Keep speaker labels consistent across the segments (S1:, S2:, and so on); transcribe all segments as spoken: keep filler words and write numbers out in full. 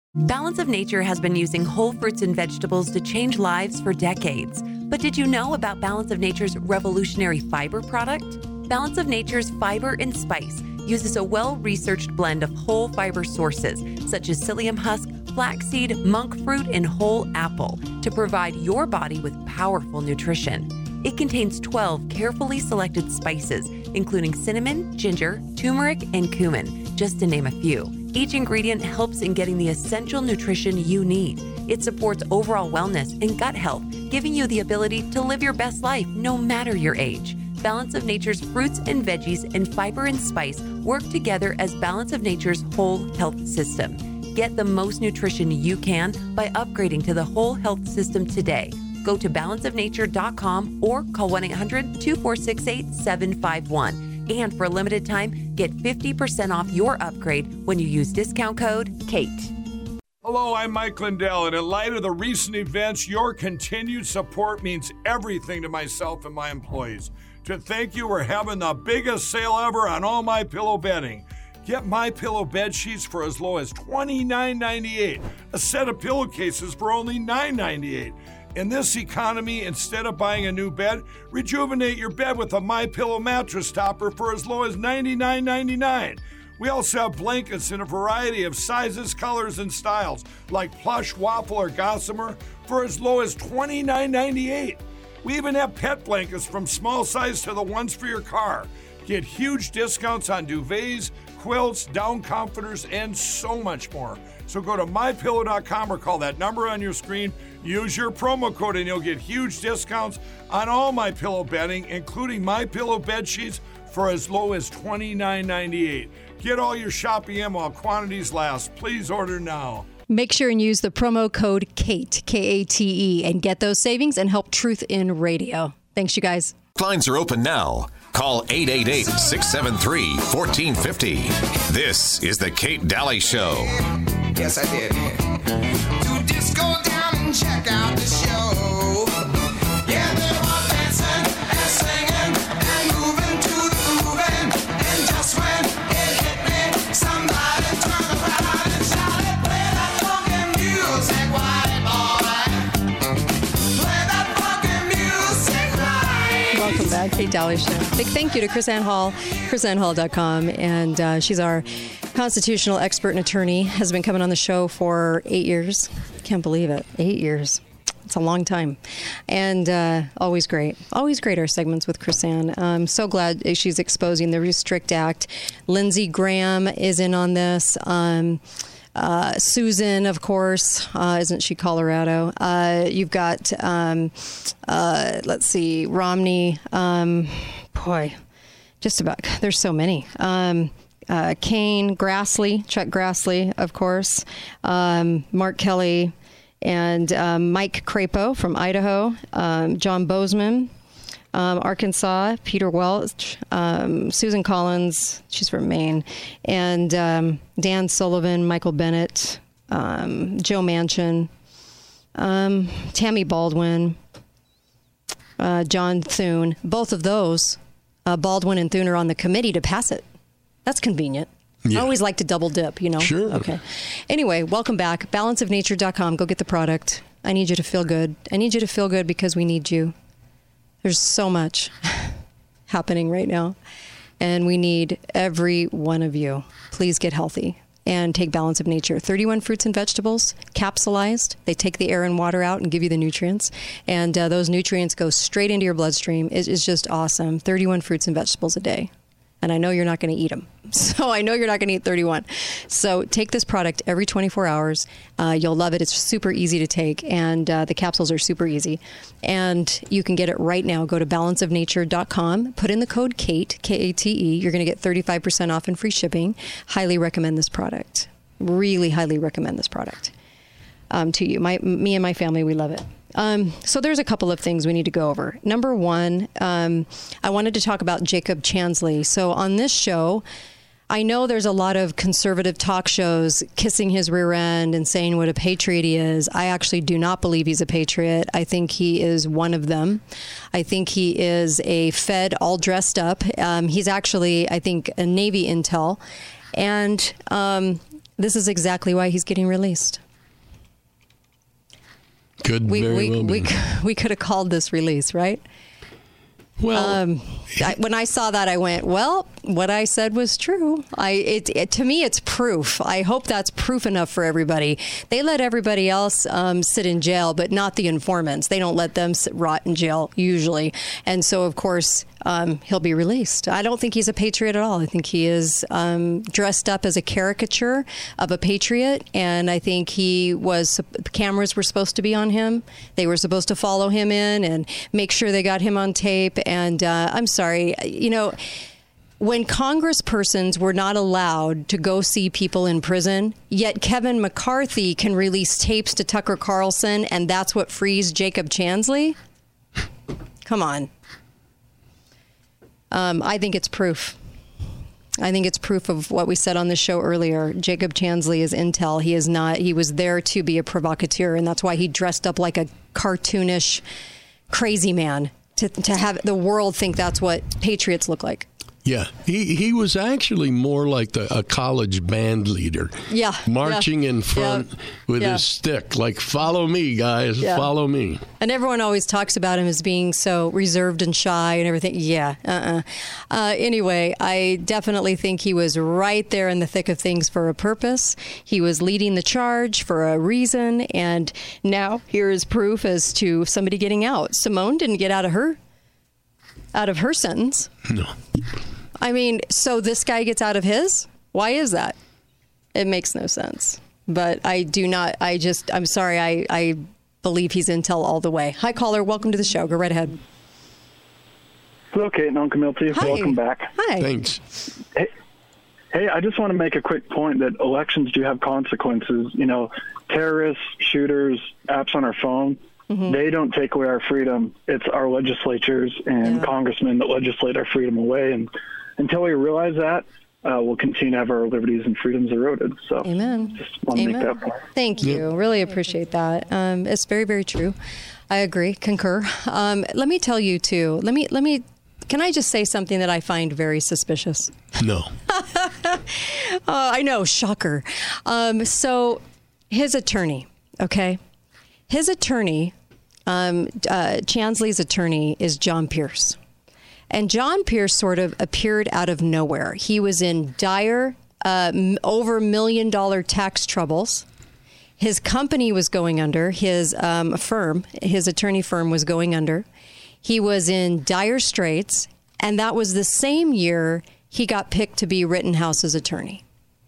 S1: Balance of Nature has been using whole fruits and vegetables to change lives for decades. But did you know about Balance of Nature's revolutionary fiber product? Balance of Nature's Fiber and Spice uses a well-researched blend of whole fiber sources, such as psyllium husk, flaxseed, monk fruit, and whole apple, to provide your body with powerful nutrition. It contains twelve carefully selected spices, including cinnamon, ginger, turmeric, and cumin, just to name a few. Each ingredient helps in getting the essential nutrition you need. It supports overall wellness and gut health, giving you the ability to live your best life no matter your age. Balance of Nature's fruits and veggies and fiber and spice work together as Balance of Nature's whole health system. Get the most nutrition you can by upgrading to the whole health system today. Go to balance of nature dot com or call one eight hundred, two four six, eight, seven five one. And for a limited time, get fifty percent off your upgrade when you use discount code KATE.
S2: Hello, I'm Mike Lindell, and in light of the recent events, your continued support means everything to myself and my employees. To thank you, we're having the biggest sale ever on all MyPillow bedding. Get MyPillow bed sheets for as low as twenty-nine ninety-eight. A set of pillowcases for only nine ninety-eight. In this economy, instead of buying a new bed, rejuvenate your bed with a MyPillow mattress topper for as low as ninety-nine ninety-nine. We also have blankets in a variety of sizes, colors, and styles, like plush, waffle, or gossamer, for as low as twenty-nine ninety-eight. We even have pet blankets from small size to the ones for your car. Get huge discounts on duvets, quilts, down comforters, and so much more. So go to my pillow dot com or call that number on your screen. Use your promo code and you'll get huge discounts on all MyPillow bedding, including MyPillow bed sheets for as low as twenty-nine ninety-eight. Get all your shopping in while quantities last. Please order now.
S3: Make sure and use the promo code KATE, K A T E, and get those savings and help Truth in Radio. Thanks, you guys.
S4: Lines are open now. Call eight eight eight, six seven three, one four five zero. This is the Kate Daly Show.
S5: Yes, I did. To just go down and check out the show. Yeah, they were dancing and singing and moving to the grooving. And just when it hit me, somebody turned around and shouted, play that funky music, white boy. Play that funky music, right.
S3: Welcome back, Kate Daly Show. Big thank you to Chris Ann Hall, chris ann hall dot com, and uh, she's our constitutional expert and attorney, has been coming on the show for eight years. Can't believe it. Eight years. It's a long time. And uh, always great. Always great, our segments with Chris Ann. I'm so glad she's exposing the Restrict Act. Lindsey Graham is in on this. Um, uh, Susan, of course, uh, isn't she Colorado? Uh, you've got, um, uh, let's see, Romney. Um, boy, just about, there's so many. Um Uh, Kane, Grassley, Chuck Grassley, of course, um, Mark Kelly, and um, Mike Crapo from Idaho, um, John Bozeman, um, Arkansas, Peter Welch, um, Susan Collins, she's from Maine, and um, Dan Sullivan, Michael Bennett, um, Joe Manchin, um, Tammy Baldwin, uh, John Thune. Both of those, uh, Baldwin and Thune, are on the committee to pass it. That's convenient. Yeah. I always like to double dip, you know?
S6: Sure.
S3: Okay. Anyway, welcome back. balance of nature dot com. Go get the product. I need you to feel good. I need you to feel good because we need you. There's so much happening right now, and we need every one of you. Please get healthy and take Balance of Nature. thirty-one fruits and vegetables, capsulized. They take the air and water out and give you the nutrients, and uh, those nutrients go straight into your bloodstream. It is just awesome. thirty-one fruits and vegetables a day. And I know you're not going to eat them. So I know you're not going to eat thirty-one. So take this product every twenty-four hours. Uh, you'll love it. It's super easy to take. And uh, the capsules are super easy. And you can get it right now. Go to balance of nature dot com. Put in the code KATE, K A T E. You're going to get thirty-five percent off and free shipping. Highly recommend this product. Really highly recommend this product um, to you. My, me and my family, we love it. Um, so there's a couple of things we need to go over. Number one, um, I wanted to talk about Jacob Chansley. So on this show, I know there's a lot of conservative talk shows kissing his rear end and saying what a patriot he is. I actually do not believe he's a patriot. I think he is one of them. I think he is a Fed all dressed up. Um, he's actually, I think, a Navy intel. And um, this is exactly why he's getting released.
S6: Could
S3: We
S6: very
S3: we
S6: well be.
S3: we, we could have called this release, right?
S6: Well,
S3: Um, I, when I saw that, I went, well, what I said was true. I it, it to me, it's proof. I hope that's proof enough for everybody. They let everybody else um, sit in jail, but not the informants. They don't let them sit, rot in jail usually. And so, of course, um, he'll be released. I don't think he's a patriot at all. I think he is um, dressed up as a caricature of a patriot, and I think he was. The cameras were supposed to be on him. They were supposed to follow him in and make sure they got him on tape. And uh, I'm sorry, you know, when congresspersons were not allowed to go see people in prison, yet Kevin McCarthy can release tapes to Tucker Carlson, and that's what frees Jacob Chansley? Come on. Um, I think it's proof. I think it's proof of what we said on the show earlier. Jacob Chansley is intel. He is not. He was there to be a provocateur, and that's why he dressed up like a cartoonish crazy man to to have the world think that's what patriots look like.
S6: yeah, he he was actually more like the, a college band leader.
S3: Yeah,
S6: marching
S3: yeah,
S6: in front
S3: yeah,
S6: with
S3: yeah.
S6: his stick, like "Follow me, guys,
S3: Yeah.
S6: follow me."
S3: And everyone always talks about him as being so reserved and shy and everything. Yeah. Uh-uh. Uh, anyway, I definitely think he was right there in the thick of things for a purpose. He was leading the charge for a reason. And now here is proof as to somebody getting out. Simone didn't get out of her, out of her sentence.
S6: No.
S3: I mean, so this guy gets out of his? Why is that? It makes no sense. But I do not, I just, I'm sorry, I, I believe he's intel all the way. Hi, caller. Welcome to the show. Go right ahead.
S7: Hello, Kate and Uncle Milty.
S3: Hi.
S7: Welcome back.
S3: Hi.
S6: Thanks.
S7: Hey, hey, I just want to make a quick point that elections do have consequences. You know, terrorists, shooters, apps on our phone,
S3: Mm-hmm.
S7: they don't take away our freedom. It's our legislatures and
S3: Yeah.
S7: congressmen that legislate our freedom away. And until we realize that, uh, we'll continue to have our liberties and freedoms eroded. So
S3: Amen.
S7: just want to
S3: Amen.
S7: make that point.
S3: Thank you. Really appreciate that. Um, it's very, very true. I agree. Concur. Um, let me tell you too. Let me, let me, can I just say something that I find very suspicious?
S6: No.
S3: Uh, I know, shocker. Um, so his attorney, okay? His attorney, um, uh, Chansley's attorney is John Pierce. And John Pierce sort of appeared out of nowhere. He was in dire, uh, m- over million dollar tax troubles. His company was going under. His um, firm, his attorney firm was going under. He was in dire straits. And that was the same year he got picked to be Rittenhouse's attorney.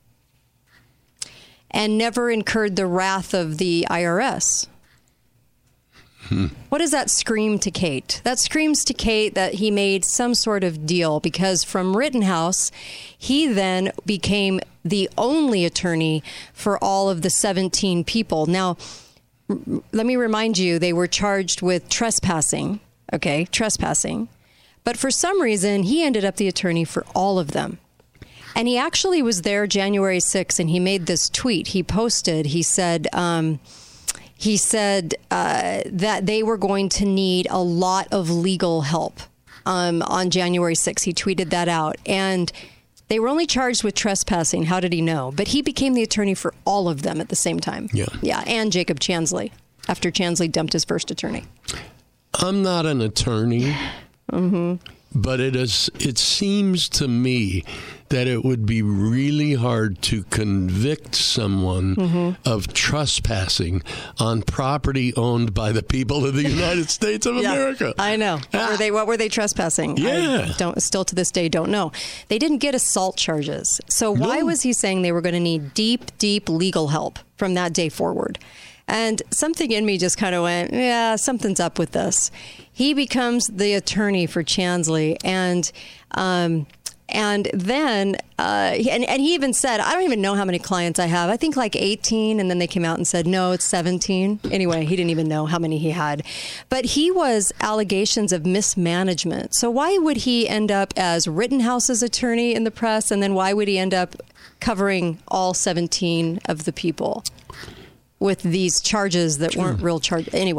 S3: And never incurred the wrath of the I R S. Hmm. What does that scream to Kate? That screams to Kate that he made some sort of deal, because from Rittenhouse, he then became the only attorney for all of the seventeen people. Now, r- let me remind you, they were charged with trespassing, okay, trespassing. But for some reason, he ended up the attorney for all of them. And he actually was there January sixth, and he made this tweet. He posted, he said, um, he said uh, that they were going to need a lot of legal help um, on January sixth. He tweeted that out. And they were only charged with trespassing. How did he know? But he became the attorney for all of them at the same time.
S6: Yeah.
S3: Yeah, and Jacob Chansley, after Chansley dumped his first attorney.
S6: I'm not an attorney,
S3: Mm-hmm.
S6: but it is. It seems to me that it would be really hard to convict someone
S3: Mm-hmm.
S6: of trespassing on property owned by the people of the United States of
S3: Yeah,
S6: America.
S3: I know. What were they? What were they trespassing?
S6: Yeah.
S3: I don't still to this day don't know. They didn't get assault charges. So why
S6: No.
S3: was he saying they were going to need deep, deep legal help from that day forward? And something in me just kind of went, yeah, something's up with this. He becomes the attorney for Chansley, and um, and then uh, and and he even said, I don't even know how many clients I have. I think like eighteen, and then they came out and said, no, it's seventeen. Anyway, he didn't even know how many he had. But he was allegations of mismanagement. So why would he end up as Rittenhouse's attorney in the press, and then why would he end up covering all seventeen of the people with these charges that weren't real charges? Anyway.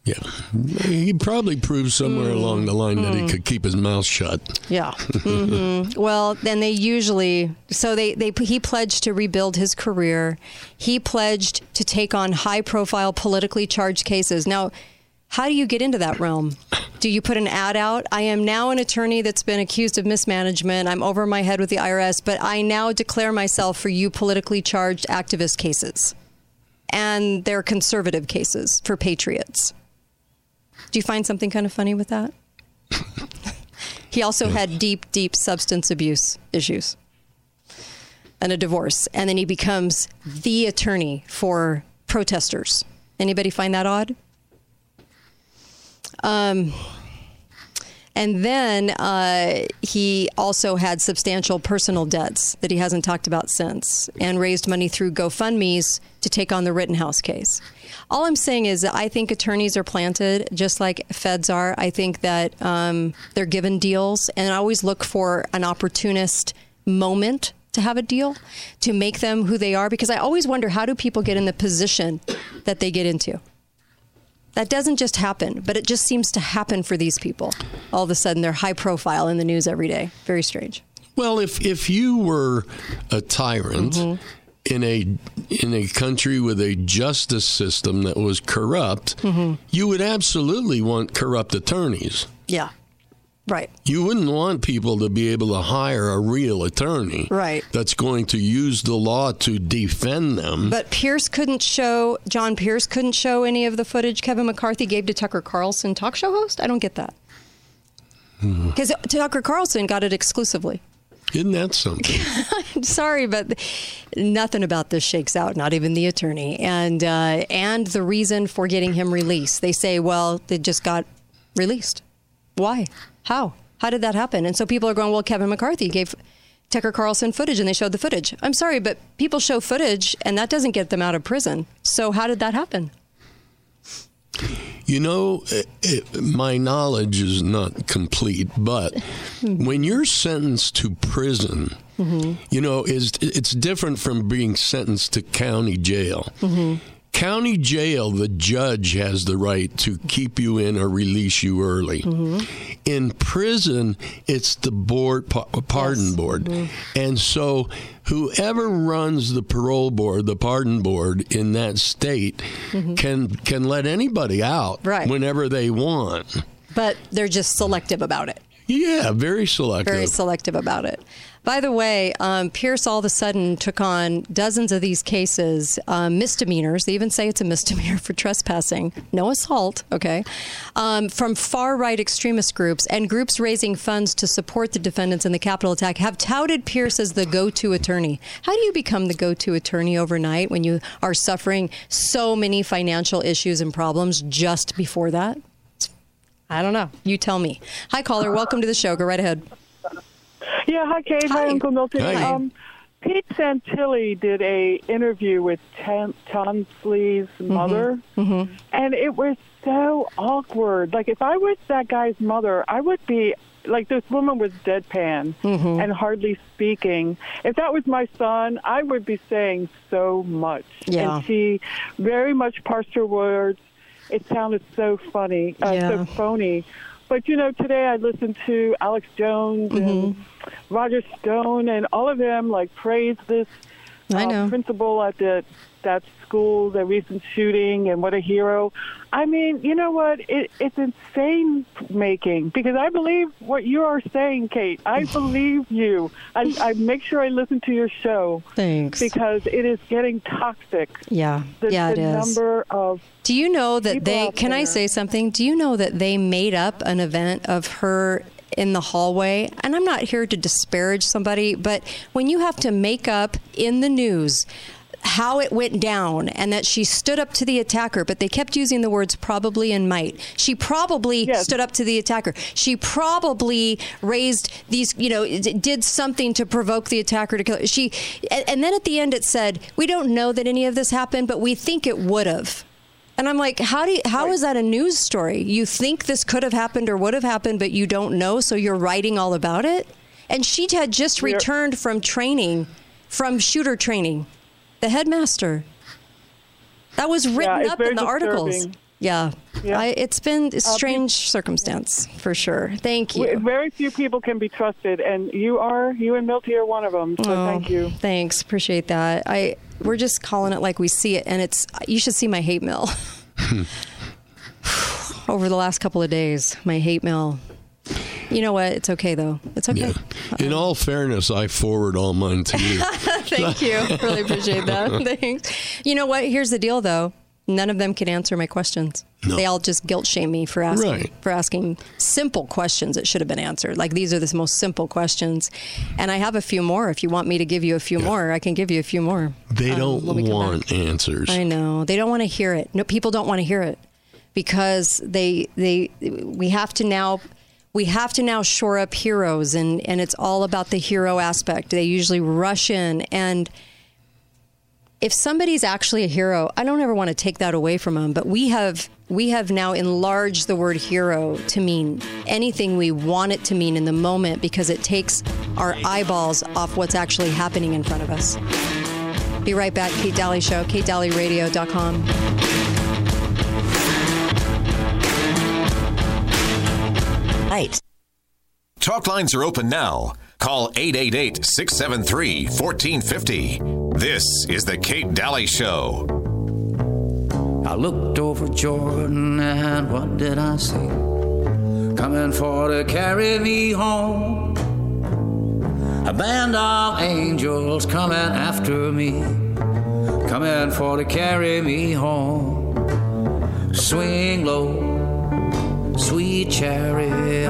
S6: Yeah. He probably proved somewhere mm. along the line mm. that he could keep his mouth shut.
S3: Yeah. Mm-hmm. Well, then they usually, so they, they he pledged to rebuild his career. He pledged to take on high-profile, politically charged cases. Now, how do you get into that realm? Do you put an ad out? I am now an attorney that's been accused of mismanagement. I'm over my head with the I R S, but I now declare myself for you politically charged activist cases. And they're conservative cases for patriots. Do you find something kind of funny with that? He also had deep, deep substance abuse issues and a divorce. And then he becomes the attorney for protesters. Anybody find that odd? Um, and then uh, he also had substantial personal debts that he hasn't talked about since, and raised money through GoFundMe's to take on the Rittenhouse case. All I'm saying is that I think attorneys are planted just like feds are. I think that um, they're given deals, and I always look for an opportunist moment to have a deal to make them who they are, because I always wonder, how do people get in the position that they get into? That doesn't just happen, but it just seems to happen for these people. All of a sudden, they're high profile in the news every day. Very strange.
S6: Well, if if you were a tyrant mm-hmm. in a in a country with a justice system that was corrupt, mm-hmm. you would absolutely want corrupt attorneys.
S3: Yeah. Right.
S6: You wouldn't want people to be able to hire a real attorney
S3: right.
S6: that's going to use the law to defend them.
S3: But Pierce couldn't show, John Pierce couldn't show any of the footage Kevin McCarthy gave to Tucker Carlson, talk show host? I don't get that. Because mm. Tucker Carlson got it exclusively.
S6: Isn't that something?
S3: I'm sorry, but nothing about this shakes out, not even the attorney. And, uh, and the reason for getting him released. They say, well, they just got released. Why? How? How did that happen? And so people are going, well, Kevin McCarthy gave Tucker Carlson footage and they showed the footage. I'm sorry, but people show footage and that doesn't get them out of prison. So how did that happen?
S6: You know, it, it, my knowledge is not complete, but when you're sentenced to prison, mm-hmm. you know, is it's different from being sentenced to county jail. Mm-hmm. County jail, the judge has the right to keep you in or release you early. Mm-hmm. In prison, it's the board, pardon yes. board. Mm-hmm. And so whoever runs the parole board, the pardon board in that state mm-hmm. can can let anybody out
S3: right.
S6: whenever they want.
S3: But they're just selective about it.
S6: Yeah, very selective.
S3: Very selective about it. By the way, um, Pierce all of a sudden took on dozens of these cases, um, misdemeanors. They even say it's a misdemeanor for trespassing. No assault, okay, um, from far-right extremist groups and groups raising funds to support the defendants in the Capitol attack have touted Pierce as the go-to attorney. How do you become the go-to attorney overnight when you are suffering so many financial issues and problems just before that? I don't know. You tell me. Hi, caller. Welcome to the show. Go right ahead.
S8: Yeah, hi, Kate. Hi,
S3: hi
S8: Uncle Milton.
S6: Hi.
S8: Um, Pete Santilli did a interview with Tom, Tom Slee's mother, mm-hmm. Mm-hmm. and it was so awkward. Like, if I was that guy's mother, I would be, like, this woman was deadpan mm-hmm. and hardly speaking. If that was my son, I would be saying so much.
S3: Yeah.
S8: And she very much parsed her words. It sounded so funny, uh,
S3: yeah.
S8: so phony. But, you know, today I listened to Alex Jones mm-hmm. and Roger Stone, and all of them, like, praised this
S3: I know.
S8: Uh, principal at the, that school, the recent shooting, and what a hero. I mean, you know what? It, it's insane making, because I believe what you are saying, Kate. I believe you. I, I make sure I listen to your show.
S3: Thanks.
S8: Because it is getting toxic.
S3: Yeah,
S8: the,
S3: yeah, it
S8: the
S3: is.
S8: number of
S3: Do you know that they, can
S8: there.
S3: I say something? Do you know that they made up an event of her in the hallway? And I'm not here to disparage somebody, but when you have to make up in the news how it went down and that she stood up to the attacker, but they kept using the words probably and might. She probably yes. stood up to the attacker. She probably raised these, you know, did something to provoke the attacker to kill her. She, and then at the end it said, we don't know that any of this happened, but we think it would have. And I'm like, how do you, how is that a news story? You think this could have happened or would have happened, but you don't know, so you're writing all about it? And she had just We're, returned from training, from shooter training. The headmaster. That was written
S8: yeah,
S3: up in the
S8: disturbing.
S3: articles. Yeah.
S8: Yeah.
S3: I, it's been a strange circumstance, for sure. Thank you.
S8: Very few people can be trusted, and you are, you and Milty are one of them, so
S3: Oh,
S8: thank you.
S3: Thanks. Appreciate that. I We're just calling it like we see it, and it's, you should see my hate mail. Over the last couple of days, my hate mail. You know what? It's okay, though. It's okay.
S6: Yeah. In all fairness, I forward all mine to you.
S3: Thank you. Really appreciate that. Thanks. You know what? Here's the deal, though. None of them can answer my questions.
S6: No.
S3: They all just guilt shame me for asking
S6: Right.
S3: for asking simple questions that should have been answered. Like, these are the most simple questions. And I have a few more. If you want me to give you a few more, I can give you a few more.
S6: They
S3: um,
S6: don't
S3: when we come
S6: want
S3: back.
S6: answers.
S3: I know. They don't want to hear it. No, people don't want to hear it because they they we have to now we have to now shore up heroes, and and it's all about the hero aspect. They usually rush in, and if somebody's actually a hero, I don't ever want to take that away from them, but we have we have now enlarged the word hero to mean anything we want it to mean in the moment, because it takes our eyeballs off what's actually happening in front of us. Be right back. Kate Daly Show, kate daly radio dot com.
S1: Right.
S4: Talk lines are open now. Call eight eight eight, six seven three, one four five zero. This is the Kate Daly Show.
S9: I looked over Jordan and what did I see? Coming for to carry me home. A band of angels coming after me, coming for to carry me home. Swing low, sweet chariot,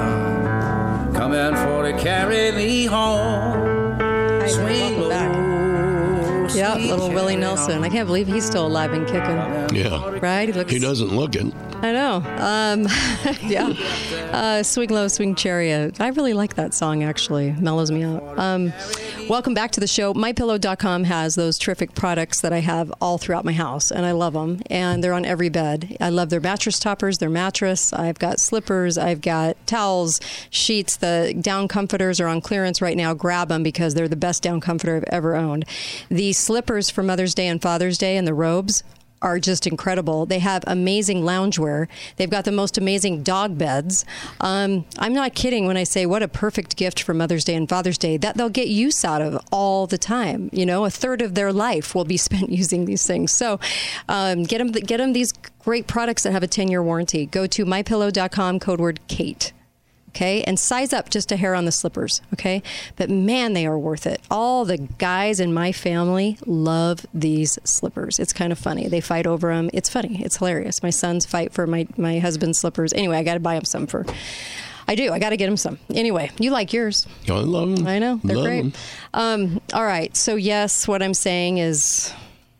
S9: coming for to carry me home. Swing low.
S3: Yeah, little Willie Nelson. I can't believe he's still alive and kicking.
S6: Yeah.
S3: Right? He looks.
S6: He doesn't look it.
S3: I know. Um, yeah. Uh, Swing Low, Swing Chariot. I really like that song, actually. Mellows me out. Um, welcome back to the show. my pillow dot com has those terrific products that I have all throughout my house, and I love them. And they're on every bed. I love their mattress toppers, their mattress. I've got slippers. I've got towels, sheets. The down comforters are on clearance right now. Grab them because they're the best down comforter I've ever owned. The slippers for Mother's Day and Father's Day and the robes are just incredible. They have amazing loungewear. They've got the most amazing dog beds. Um, I'm not kidding when I say what a perfect gift for Mother's Day and Father's Day that they'll get use out of all the time. You know, a third of their life will be spent using these things. So um, get them, get them these great products that have a ten-year warranty. Go to my pillow dot com, code word Kate. Okay, and size up just a hair on the slippers, okay? But man, they are worth it. All the guys in my family love these slippers. It's kind of funny. They fight over them. It's funny. It's hilarious. My sons fight for my, my husband's slippers. Anyway, I got to buy him some for... I do. I got to get him some. Anyway, you like yours.
S6: I love them.
S3: I know. They're
S6: love
S3: great.
S6: them.
S3: Um, all right. So, yes, what I'm saying is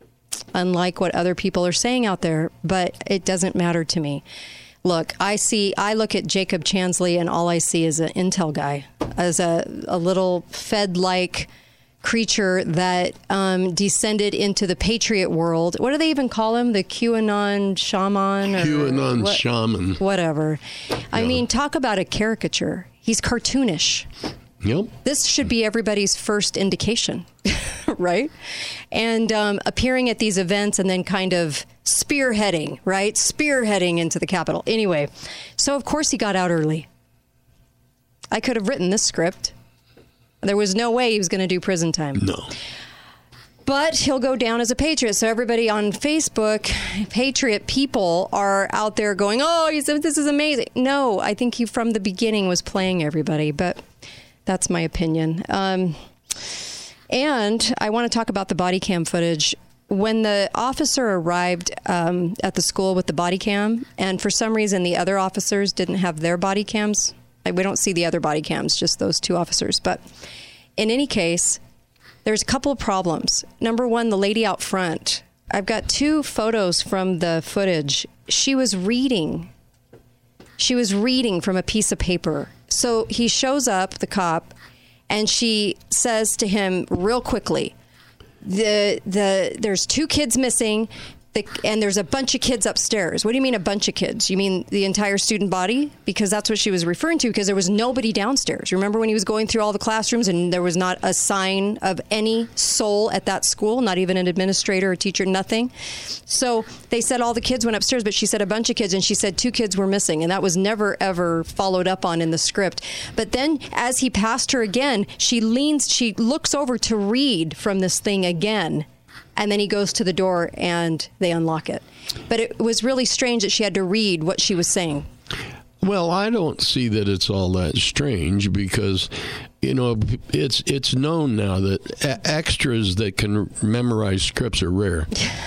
S3: unlike what other people are saying out there, but it doesn't matter to me. Look, I see, I look at Jacob Chansley and all I see is an intel guy, as a, a little Fed-like creature that um, descended into the Patriot world. What do they even call him? The QAnon shaman? Or
S6: QAnon
S3: what,
S6: shaman.
S3: Whatever. I
S6: Yeah.
S3: mean, talk about a caricature. He's cartoonish.
S6: Yep.
S3: This should be everybody's first indication, right? And um, appearing at these events and then kind of spearheading, right? Spearheading into the Capitol. Anyway, so of course he got out early. I could have written this script. There was no way he was going to do prison time.
S6: No.
S3: But he'll go down as a patriot. So everybody on Facebook, patriot people, are out there going, oh, he said this is amazing. No, I think he from the beginning was playing everybody. But that's my opinion. Um, and I want to talk about the body cam footage. When the officer arrived um, at the school with the body cam, and for some reason the other officers didn't have their body cams. Like, we don't see the other body cams, just those two officers. But in any case, there's a couple of problems. Number one, the lady out front. I've got two photos from the footage. She was reading. She was reading from a piece of paper. So he shows up, the cop, and she says to him real quickly, the the there's two kids missing. The, and there's a bunch of kids upstairs. What do you mean a bunch of kids? You mean the entire student body? Because that's what she was referring to, because there was nobody downstairs. Remember when he was going through all the classrooms and there was not a sign of any soul at that school, not even an administrator or teacher, nothing. So they said all the kids went upstairs, but she said a bunch of kids, and she said two kids were missing, and that was never, ever followed up on in the script. But then as he passed her again, she leans, she looks over to read from this thing again. And then he goes to the door and they unlock it. But it was really strange that she had to read what she was saying.
S6: Well, I don't see that it's all that strange because, you know, it's it's known now that a- extras that can memorize scripts are rare.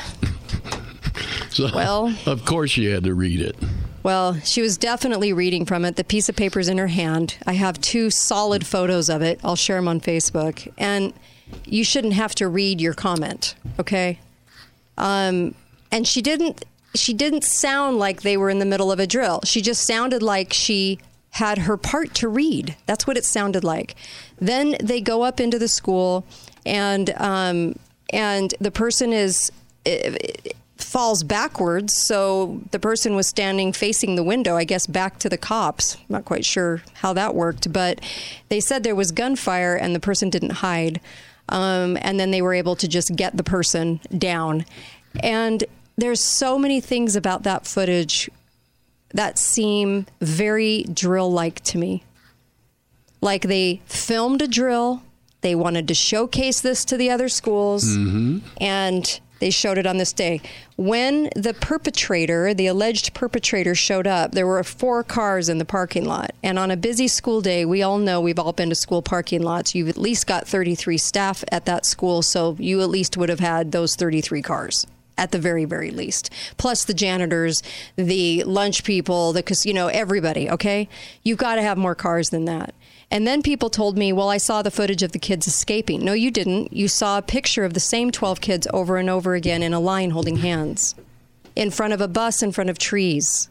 S6: So,
S3: well,
S6: of course she had to read it.
S3: Well, she was definitely reading from it. The piece of paper's in her hand. I have two solid photos of it. I'll share them on Facebook. And you shouldn't have to read your comment, okay? Um, and she didn't. She didn't sound like they were in the middle of a drill. She just sounded like she had her part to read. That's what it sounded like. Then they go up into the school, and um, and the person is it, falls backwards. So the person was standing facing the window, I guess, back to the cops. I'm not quite sure how that worked, but they said there was gunfire, and the person didn't hide. Um, and then they were able to just get the person down. And there's so many things about that footage that seem very drill-like to me. Like they filmed a drill, they wanted to showcase this to the other schools, mm-hmm. and they showed it on this day. When the perpetrator, the alleged perpetrator, showed up, there were four cars in the parking lot. And on a busy school day, we all know, we've all been to school parking lots, you've at least got thirty-three staff at that school, so you at least would have had those thirty-three cars. At the very, very least. Plus the janitors, the lunch people, the, you know, everybody, okay? You've got to have more cars than that. And then people told me, well, I saw the footage of the kids escaping. No, you didn't. You saw a picture of the same twelve kids over and over again in a line holding hands in front of a bus, in front of trees.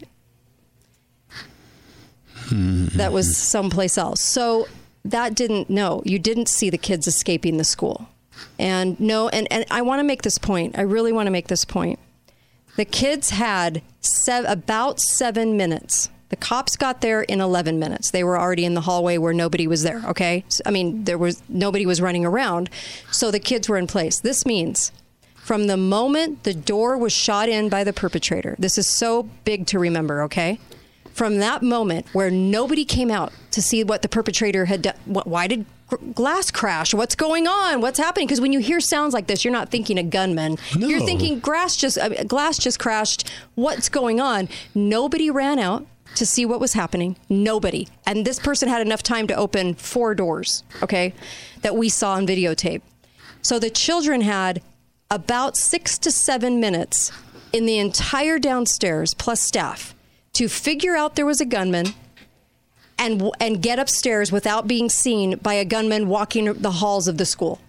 S3: That was someplace else. So that didn't, no, you didn't see the kids escaping the school. And no, and, and I want to make this point. I really want to make this point. The kids had sev- about seven minutes. The cops got there in eleven minutes. They were already in the hallway where nobody was there, okay? I mean, there was nobody was running around, so the kids were in place. This means from the moment the door was shot in by the perpetrator, this is so big to remember, okay? From that moment where nobody came out to see what the perpetrator had done, why did glass crash? What's going on? What's happening? Because when you hear sounds like this, you're not thinking a gunman. No. You're thinking glass just, uh, glass just crashed. What's going on? Nobody ran out to see what was happening. Nobody. And this person had enough time to open four doors, okay, that we saw on videotape. So the children had about six to seven minutes in the entire downstairs, plus staff, to figure out there was a gunman and and get upstairs without being seen by a gunman walking the halls of the school.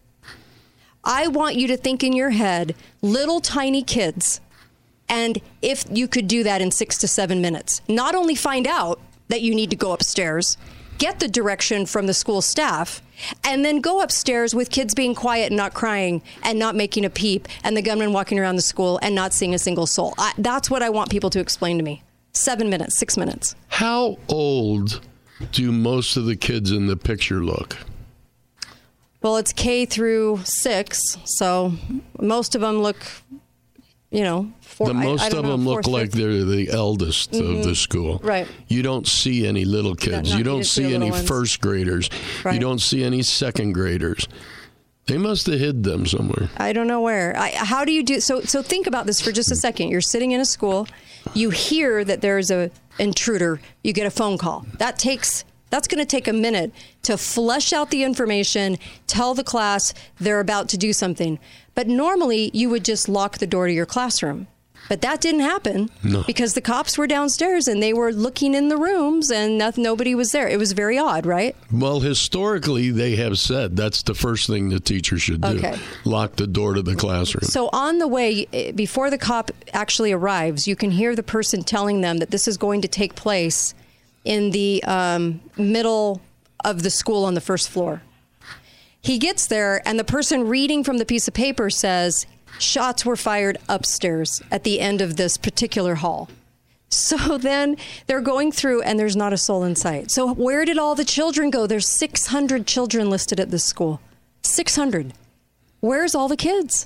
S3: I want you to think in your head, little tiny kids, and if you could do that in six to seven minutes, not only find out that you need to go upstairs, get the direction from the school staff, and then go upstairs with kids being quiet and not crying and not making a peep, and the gunman walking around the school and not seeing a single soul. I, that's what I want people to explain to me. Seven minutes, six minutes.
S6: How old do most of the kids in the picture look?
S3: Well, it's K through six, so most of them look, you know, four,
S6: the most
S3: I, I
S6: of
S3: know,
S6: them
S3: fourth,
S6: look like
S3: fifth.
S6: they're the eldest mm-hmm. of the school.
S3: Right.
S6: You don't see any little kids.
S3: Not,
S6: you don't
S3: you
S6: see
S3: see
S6: any
S3: ones.
S6: first graders.
S3: Right.
S6: You don't see any second graders. They must have hid them somewhere.
S3: I don't know where. I, how do you do so? So think about this for just a second. You're sitting in a school. You hear that there's a intruder. You get a phone call. That takes. That's going to take a minute to flesh out the information, tell the class they're about to do something. But normally you would just lock the door to your classroom. But that didn't happen no. because the cops were downstairs and they were looking in the rooms and nothing, nobody was there. It was very odd, right?
S6: Well, historically, they have said that's the first thing the teacher should do. Okay. Lock the door to the classroom.
S3: So on the way, before the cop actually arrives, you can hear the person telling them that this is going to take place in the um, middle of the school on the first floor. He gets there and the person reading from the piece of paper says, Shots were fired upstairs at the end of this particular hall. So then they're going through and there's not a soul in sight. So where did all the children go? There's six hundred children listed at this school. six hundred. Where's all the kids?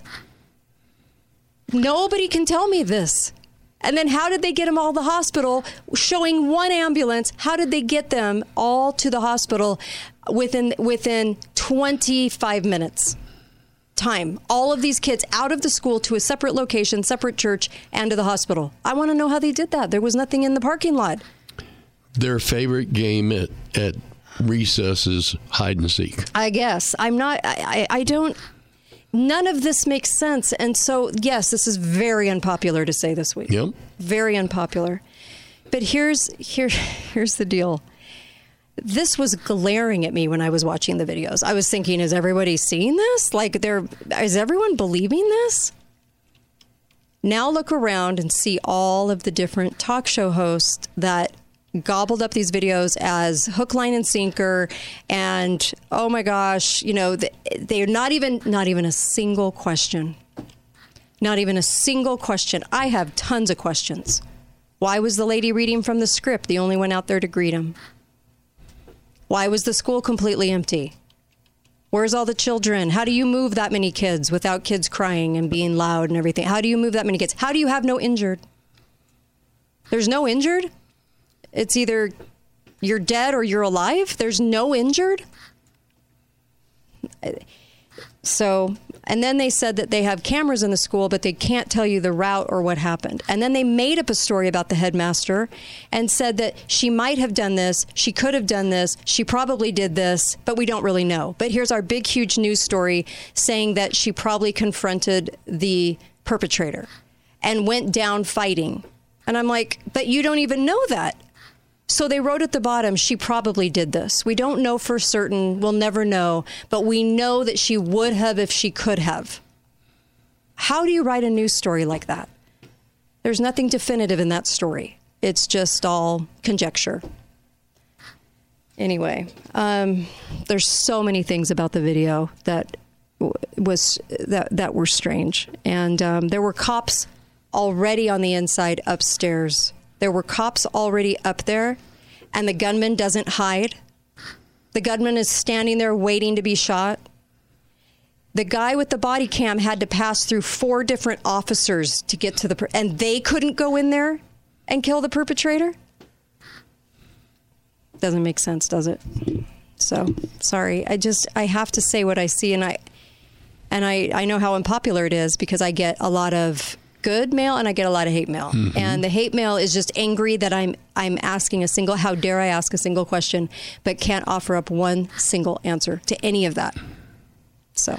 S3: Nobody can tell me this. And then how did they get them all to the hospital? Showing one ambulance, how did they get them all to the hospital within within twenty-five minutes? Time. All of these kids out of the school to a separate location, separate church, and to the hospital. I want to know how they did that. There was nothing in the parking lot.
S6: Their favorite game at, at recess is hide and seek.
S3: I guess. I'm not, I, I don't, none of this makes sense. And so, yes, this is very unpopular to say this week.
S6: Yep.
S3: Very unpopular. But here's, here, here's the deal. This was glaring at me when I was watching the videos. I was thinking, is everybody seeing this? Like, they're, is everyone believing this? Now look around and see all of the different talk show hosts that gobbled up these videos as hook, line, and sinker. And, oh my gosh, you know, they're not even, not even a single question. Not even a single question. I have tons of questions. Why was the lady reading from the script the only one out there to greet him? Why was the school completely empty? Where's all the children? How do you move that many kids without kids crying and being loud and everything? How do you move that many kids? How do you have no injured? There's no injured? It's either you're dead or you're alive. There's no injured. So, and then they said that they have cameras in the school, but they can't tell you the route or what happened. And then they made up a story about the headmaster and said that she might have done this, she could have done this, she probably did this, but we don't really know. But here's our big, huge news story saying that she probably confronted the perpetrator and went down fighting. And I'm like, but you don't even know that. So they wrote at the bottom, she probably did this. We don't know for certain. We'll never know. But we know that she would have if she could have. How do you write a news story like that? There's nothing definitive in that story. It's just all conjecture. Anyway, um, there's so many things about the video that was that, that were strange. And um, there were cops already on the inside upstairs. There were cops already up there, and the gunman doesn't hide. The gunman is standing there waiting to be shot. The guy with the body cam had to pass through four different officers to get to the, per- and they couldn't go in there and kill the perpetrator? Doesn't make sense, does it? So, sorry. I just, I have to say what I see, and I, and I, I know how unpopular it is because I get a lot of good mail and I get a lot of hate mail. Mm-hmm. And the hate mail is just angry that I'm I'm asking a single, how dare I ask a single question, but can't offer up one single answer to any of that. So,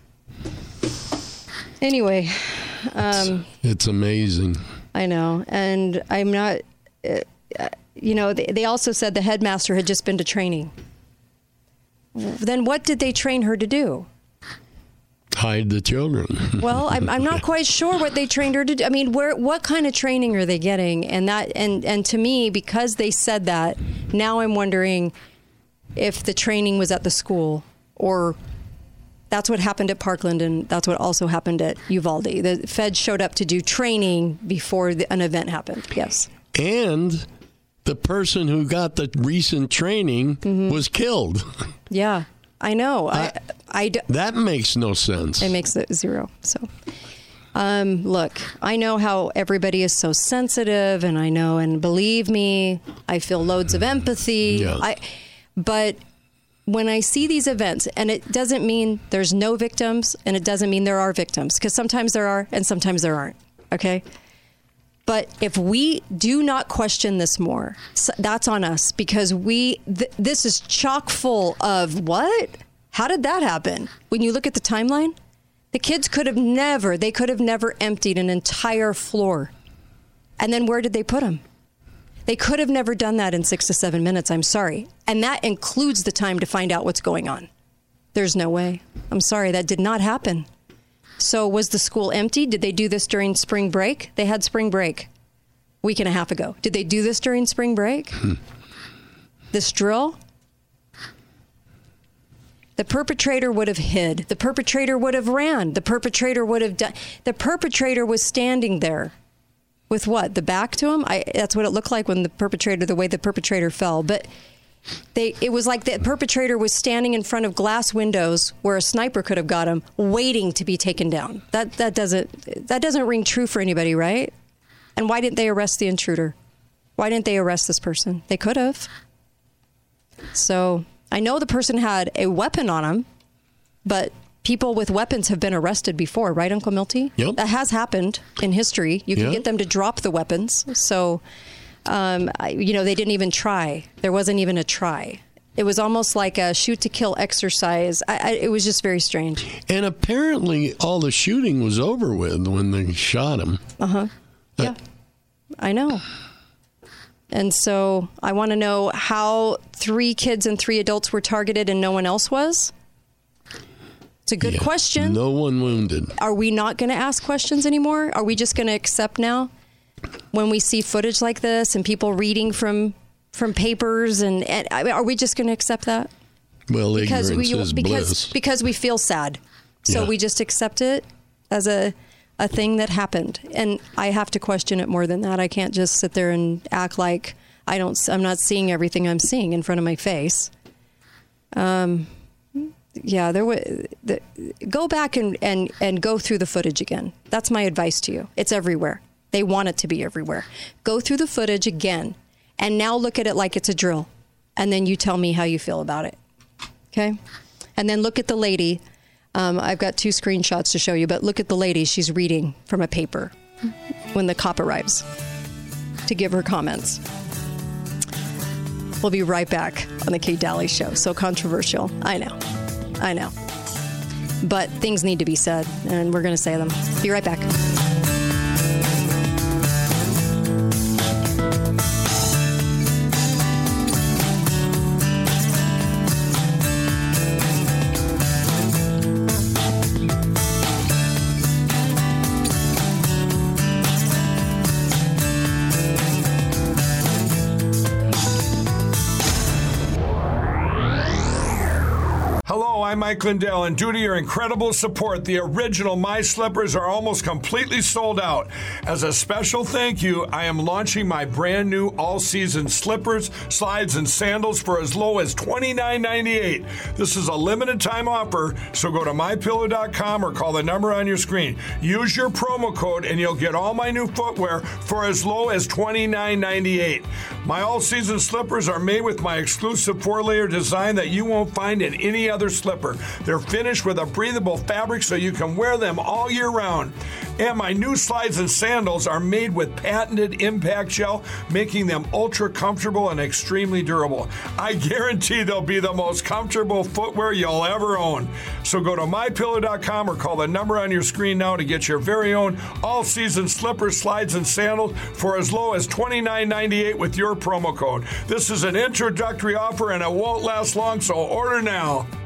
S3: anyway. Um,
S6: it's amazing.
S3: I know. And I'm not, uh, you know, they, they also said the headmaster had just been to training. Then what did they train her to do?
S6: Hide the children.
S3: Well, I'm, I'm not quite sure what they trained her to do. I mean, where, what kind of training are they getting? And that, and, and to me, because they said that, now I'm wondering if the training was at the school, or that's what happened at Parkland, and that's what also happened at Uvalde. The feds showed up to do training before the, an event happened. Yes.
S6: And the person who got the recent training mm-hmm. was killed.
S3: Yeah. I know. I, I, I,
S6: that makes no sense.
S3: It makes it zero. So, um, look, I know how everybody is so sensitive, and I know, and believe me, I feel loads of empathy.
S6: Yeah.
S3: I, but when I see these events, and it doesn't mean there's no victims, and it doesn't mean there are victims, because sometimes there are, and sometimes there aren't. Okay. But if we do not question this more, that's on us, because we th- this is chock full of what? How did that happen? When you look at the timeline, the kids could have never, they could have never emptied an entire floor. And then where did they put them? They could have never done that in six to seven minutes. I'm sorry. And that includes the time to find out what's going on. There's no way. I'm sorry. That did not happen. So was the school empty? Did they do this during spring break? They had spring break a week and a half ago. Did they do this during spring break? Hmm. This drill? The perpetrator would have hid. The perpetrator would have ran. The perpetrator would have done. The perpetrator was standing there with what? The back to him? I, that's what it looked like when the perpetrator, the way the perpetrator fell. But they, it was like the perpetrator was standing in front of glass windows where a sniper could have got him, waiting to be taken down. That that doesn't that doesn't ring true for anybody, right? And why didn't they arrest the intruder? Why didn't they arrest this person? They could have. So I know the person had a weapon on him, but people with weapons have been arrested before, right, Uncle Milty?
S6: Yep.
S3: That has happened in history. You can
S6: Yep.
S3: get them to drop the weapons. So, um, I, you know, they didn't even try. There wasn't even a try. It was almost like a shoot-to-kill exercise. I, I, it was just very strange.
S6: And apparently all the shooting was over with when they shot him.
S3: Uh-huh. Yeah, I know. And so I want to know how three kids and three adults were targeted and no one else was. It's a good
S6: Yeah,
S3: question.
S6: No one wounded.
S3: Are we not going to ask questions anymore? Are we just going to accept now when we see footage like this and people reading from from papers? And, and I mean, are we just going to accept that?
S6: Well,
S3: Because
S6: ignorance
S3: we
S6: is
S3: because
S6: bliss.
S3: because we feel sad, so
S6: Yeah.
S3: we just accept it as a a thing that happened. And I have to question it more than that. I can't just sit there and act like I don't. I'm not seeing everything I'm seeing in front of my face. Um. Yeah, there was. The, go back and, and, and go through the footage again. That's my advice to you. It's everywhere. They want it to be everywhere. Go through the footage again, and now look at it like it's a drill, and then you tell me how you feel about it. Okay? And then look at the lady. Um, I've got two screenshots to show you, but look at the lady. She's reading from a paper when the cop arrives to give her comments. We'll be right back on the Kate Daly Show. So controversial. I know. I know. But things need to be said, and we're going to say them. Be right back.
S2: Hello, I'm Mike Lindell, and due to your incredible support, the original My Slippers are almost completely sold out. As a special thank you, I am launching my brand new all-season slippers, slides, and sandals for as low as twenty-nine ninety-eight. This is a limited time offer, so go to my pillow dot com or call the number on your screen. Use your promo code, and you'll get all my new footwear for as low as twenty-nine ninety-eight. My all-season slippers are made with my exclusive four-layer design that you won't find in any other slipper. They're finished with a breathable fabric so you can wear them all year round. And my new slides and sandals are made with patented impact gel, making them ultra comfortable and extremely durable. I guarantee they'll be the most comfortable footwear you'll ever own. So go to my pillow dot com or call the number on your screen now to get your very own all-season slippers, slides, and sandals for as low as twenty-nine ninety-eight with your promo code. This is an introductory offer and it won't last long, so order now.